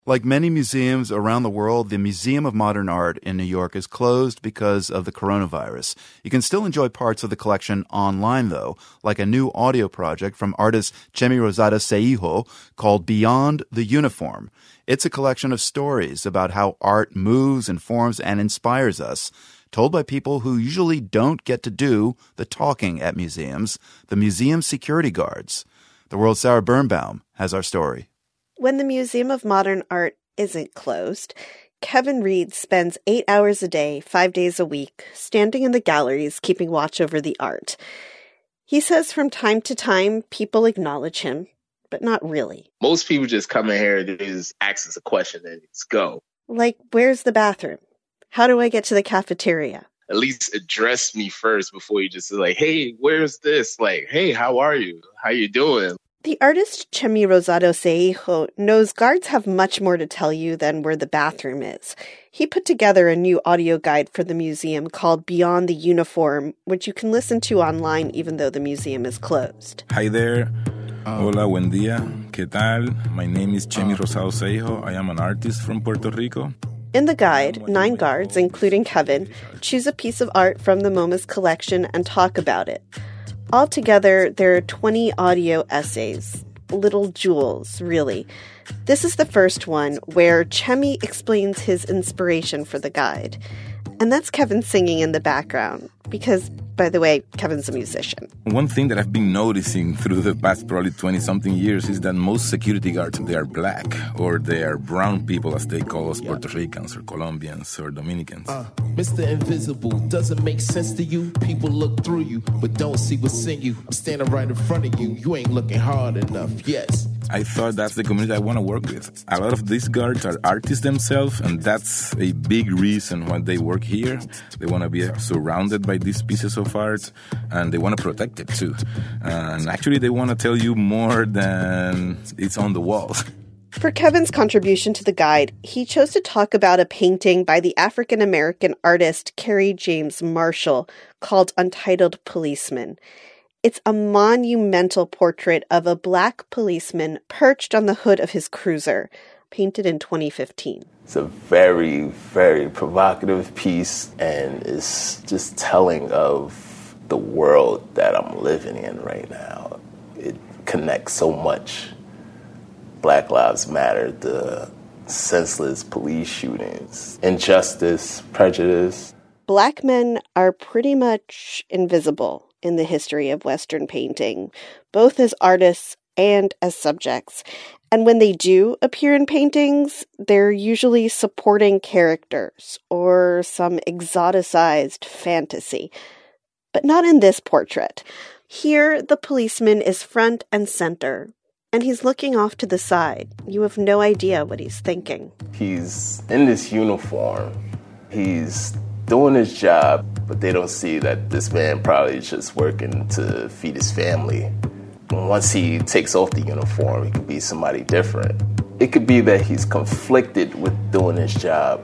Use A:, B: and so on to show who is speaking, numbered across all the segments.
A: Like many museums around the world, the Museum of Modern Art in New York is closed because of the coronavirus. You can still enjoy parts of the collection online, though, like a new audio project from artist Chemi Rosado Seijo called Beyond the Uniform. It's a collection of stories about how art moves, informs, and inspires us, told by people who usually don't get to do the talking at museums, the museum security guards. The World's Sarah Birnbaum has our story.
B: When the Museum of Modern Art isn't closed, Kevin Reed spends 8 hours a day, 5 days a week, standing in the galleries, keeping watch over the art. He says from time to time, people acknowledge him, but not really.
C: Most people just come in here, they just ask us a question and just go.
B: Like, where's the bathroom? How do I get to the cafeteria?
C: At least address me first before you just like, hey, where's this? Like, hey, how are you? How you doing?
B: The artist Chemi Rosado Seijo knows guards have much more to tell you than where the bathroom is. He put together a new audio guide for the museum called Beyond the Uniform, which you can listen to online even though the museum is closed.
D: Hi there. Hola, buen día. ¿Qué tal? My name is Chemi Rosado Seijo. I am an artist from Puerto Rico.
B: In the guide, 9 guards, including Kevin, choose a piece of art from the MoMA's collection and talk about it. Altogether, there are 20 audio essays. Little jewels, really. This is the first one where Chemi explains his inspiration for the guide. And that's Kevin singing in the background. Because, by the way, Kevin's a musician.
D: One thing that I've been noticing through the past probably 20-something years is that most security guards, they are black, or they are brown people, as they call us Puerto Ricans or Colombians or Dominicans.
E: Mr. Invisible, doesn't make sense to you. People look through you, but don't see what's in you. I'm standing right in front of you. You ain't looking hard enough, yes.
D: I thought that's the community I want to work with. A lot of these guards are artists themselves, and that's a big reason why they work here. They want to be surrounded by these pieces of art, and they want to protect it too. And actually, they want to tell you more than it's on the walls.
B: For Kevin's contribution to the guide, he chose to talk about a painting by the African-American artist Kerry James Marshall called Untitled Policeman. It's a monumental portrait of a black policeman perched on the hood of his cruiser, painted in 2015.
F: It's a very, very provocative piece, and it's just telling of the world that I'm living in right now. It connects so much. Black Lives Matter, the senseless police shootings, injustice, prejudice.
B: Black men are pretty much invisible in the history of Western painting, both as artists and as subjects. And when they do appear in paintings, they're usually supporting characters or some exoticized fantasy. But not in this portrait. Here, the policeman is front and center, and he's looking off to the side. You have no idea what he's thinking.
F: He's in this uniform. He's doing his job, but they don't see that this man probably is just working to feed his family. Once he takes off the uniform, he could be somebody different. It could be that he's conflicted with doing his job.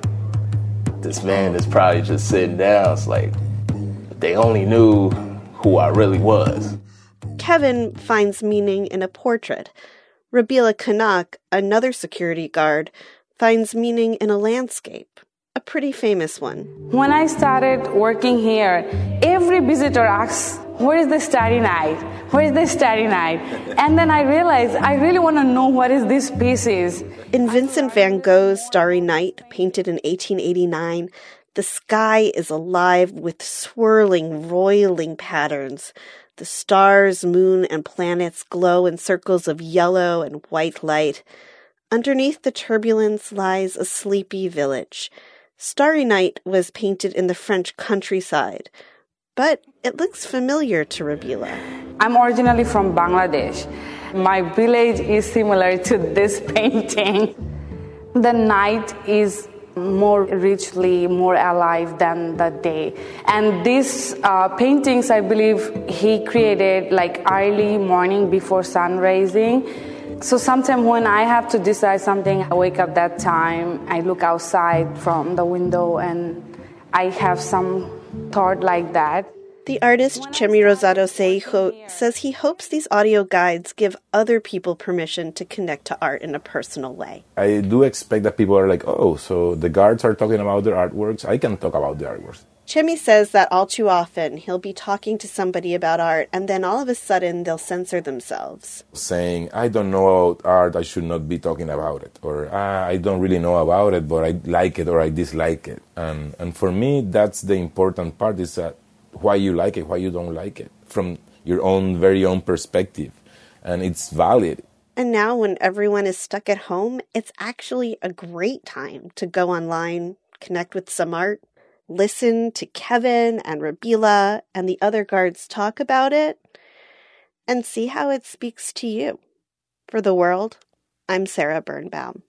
F: This man is probably just sitting down. It's like, they only knew who I really was.
B: Kevin finds meaning in a portrait. Rabila Kanak, another security guard, finds meaning in a landscape. A pretty famous one.
G: When I started working here, every visitor asks, where is the Starry Night? Where is the Starry Night? And then I realized I really want to know what is this piece is.
B: In Vincent van Gogh's Starry Night, painted in 1889, the sky is alive with swirling, roiling patterns. The stars, moon, and planets glow in circles of yellow and white light. Underneath the turbulence lies a sleepy village. Starry Night was painted in the French countryside, but it looks familiar to Rabila.
G: I'm originally from Bangladesh. My village is similar to this painting. The night is more richly, more alive than the day. And these paintings, I believe, he created like early morning before sun rising. So sometimes when I have to decide something, I wake up that time, I look outside from the window and I have some thought like that.
B: The artist Chemi Rosado Seijo says he hopes these audio guides give other people permission to connect to art in a personal way.
D: I do expect that people are like, oh, so the guards are talking about their artworks, I can talk about the artworks.
B: Chemi says that all too often he'll be talking to somebody about art and then all of a sudden they'll censor themselves.
D: Saying, I don't know about art, I should not be talking about it. Or, I don't really know about it, but I like it or I dislike it. And for me, that's the important part, is that why you like it, why you don't like it, from your own very own perspective. And it's valid.
B: And now when everyone is stuck at home, it's actually a great time to go online, connect with some art, listen to Kevin and Rabila and the other guards talk about it, and see how it speaks to you. For The World, I'm Sarah Birnbaum.